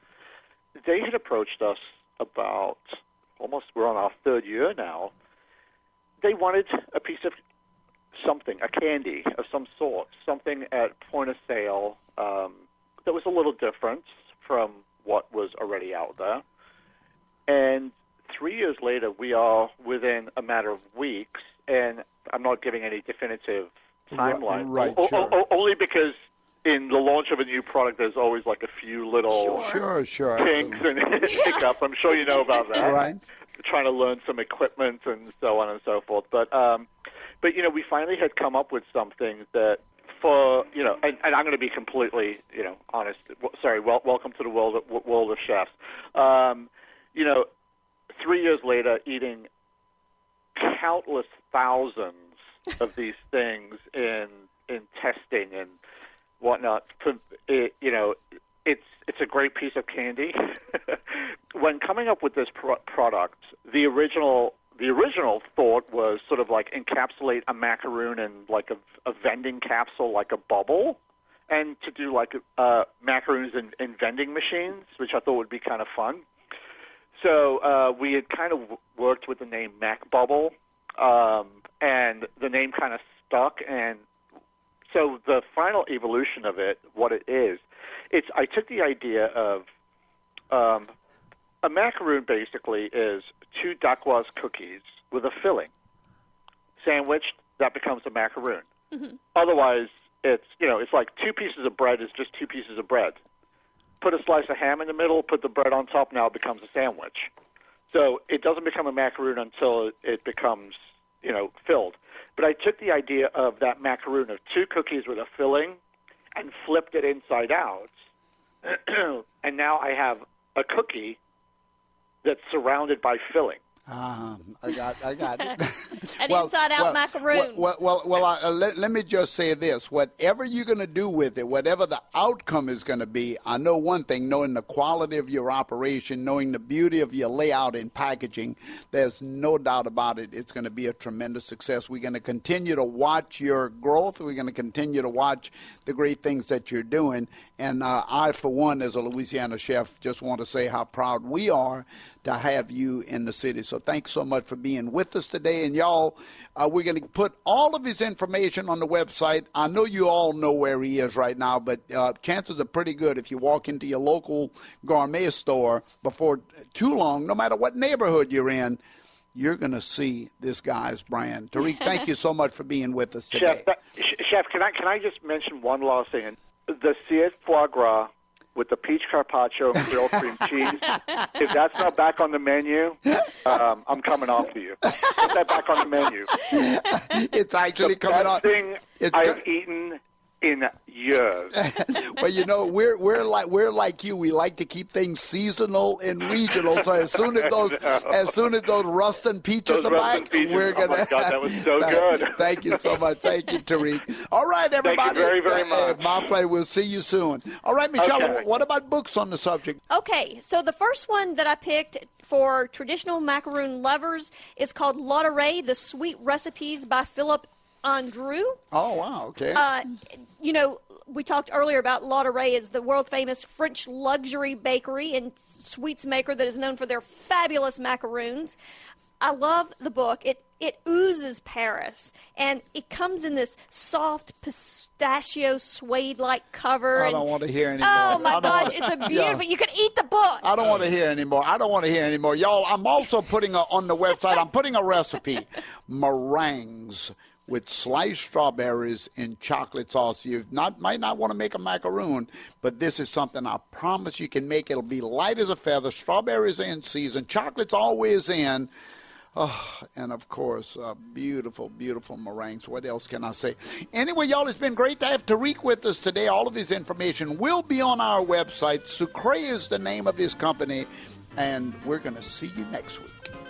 S21: they had approached us about we're on our third year now. They wanted a piece of something, a candy of some sort, something at point of sale that was a little different from what was already out there. And 3 years later, we are within a matter of weeks, and I'm not giving any definitive timeline, only because in the launch of a new product, there's always like a few little kinks and hiccups. I'm sure you know about that.
S1: Right.
S21: Trying to learn some equipment and so on and so forth. But we finally had come up with something that and I'm going to be completely, honest. Sorry, welcome to the world of chefs. 3 years later, eating countless thousands of these things in testing and whatnot, it's a great piece of candy. When coming up with this product, the original thought was sort of like encapsulate a macaroon in like a vending capsule, like a bubble, and to do like macaroons in vending machines, which I thought would be kind of fun. So we had kind of worked with the name Mac Bubble, and the name kind of stuck. And so the final evolution of it, what it is, I took the idea of a macaroon basically is 2 Dacquoise cookies with a filling. Sandwiched, that becomes a macaroon. Mm-hmm. Otherwise, it's like 2 pieces of bread is just 2 pieces of bread. Put a slice of ham in the middle, put the bread on top, now it becomes a sandwich. So it doesn't become a macaroon until it becomes, filled. But I took the idea of that macaroon of 2 cookies with a filling and flipped it inside out. And now I have a cookie that's surrounded by filling.
S1: I got it.
S12: An inside-out macaroon.
S1: Let me just say this. Whatever you're going to do with it, whatever the outcome is going to be, I know one thing, knowing the quality of your operation, knowing the beauty of your layout and packaging, there's no doubt about it. It's going to be a tremendous success. We're going to continue to watch your growth. We're going to continue to watch the great things that you're doing. And I, for one, as a Louisiana chef, just want to say how proud we are to have you in the city. So thanks so much for being with us today. And y'all, we're going to put all of his information on the website. I know you all know where he is right now, but chances are pretty good if you walk into your local gourmet store before too long, no matter what neighborhood you're in, you're going to see this guy's brand. Tariq, thank you so much for being with us today.
S21: Chef, can I just mention one last thing? The Ciet foie gras with the peach carpaccio and grilled cream cheese. If that's not back on the menu, I'm coming after you. Put that back on the menu.
S1: It's actually coming on.
S21: The best thing I've eaten in years.
S1: Well, you know, we're like you. We like to keep things seasonal and regional. So as soon as those Ruston peaches are back, we're gonna.
S21: Oh my God, that was so good.
S1: Thank you so much. Thank you, Tariq. All right, everybody.
S21: Thank you very much.
S1: My pleasure. We'll see you soon. All right, Michelle. What about books on the subject?
S12: Okay, so the first one that I picked for traditional macaroon lovers is called Lauderay: The Sweet Recipes by Philip Andrew.
S1: Oh, wow, okay.
S12: You know, we talked earlier about Lauderay is the world-famous French luxury bakery and sweets maker that is known for their fabulous macaroons. I love the book. It oozes Paris, and it comes in this soft pistachio suede-like cover.
S1: I don't want to hear anymore.
S12: Oh, my gosh, it's a beautiful... You can eat the book.
S1: I don't want to hear anymore. Y'all, I'm also putting on the website, I'm putting a recipe, meringues with sliced strawberries and chocolate sauce. You might not want to make a macaroon, but this is something I promise you can make. It'll be light as a feather. Strawberries are in season. Chocolate's always in. Oh, and, of course, beautiful, beautiful meringues. What else can I say? Anyway, y'all, it's been great to have Tariq with us today. All of his information will be on our website. Sucre is the name of his company, and we're going to see you next week.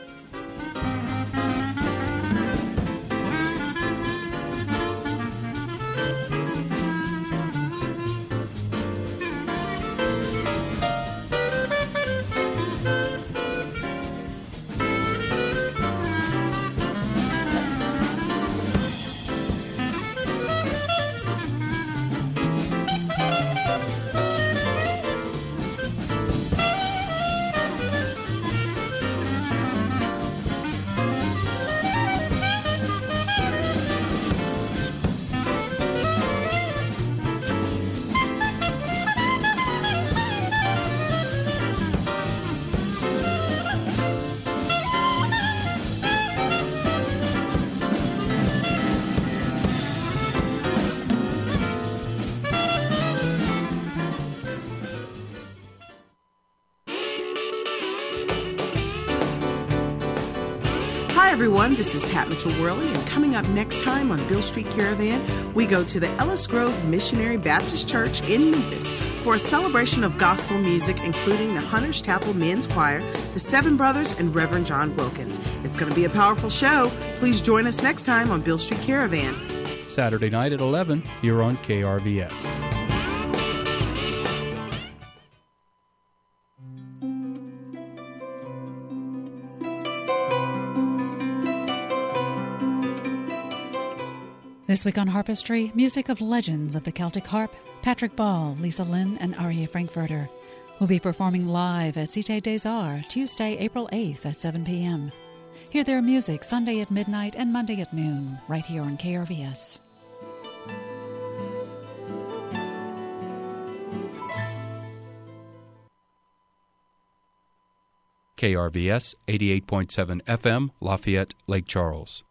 S3: Hi everyone, this is Pat Mitchell-Worley, and coming up next time on Beale Street Caravan, we go to the Ellis Grove Missionary Baptist Church in Memphis for a celebration of gospel music, including the Hunter's Chapel Men's Choir, the Seven Brothers, and Reverend John Wilkins. It's going to be a powerful show. Please join us next time on Beale Street Caravan.
S17: Saturday night at 11 here on KRVS.
S5: This week on Harpistry, music of legends of the Celtic harp, Patrick Ball, Lisa Lynn, and Arie Frankfurter will be performing live at Cité des Arts Tuesday, April 8th at 7 p.m. Hear their music Sunday at midnight and Monday at noon, right here on KRVS.
S17: KRVS 88.7 FM, Lafayette, Lake Charles.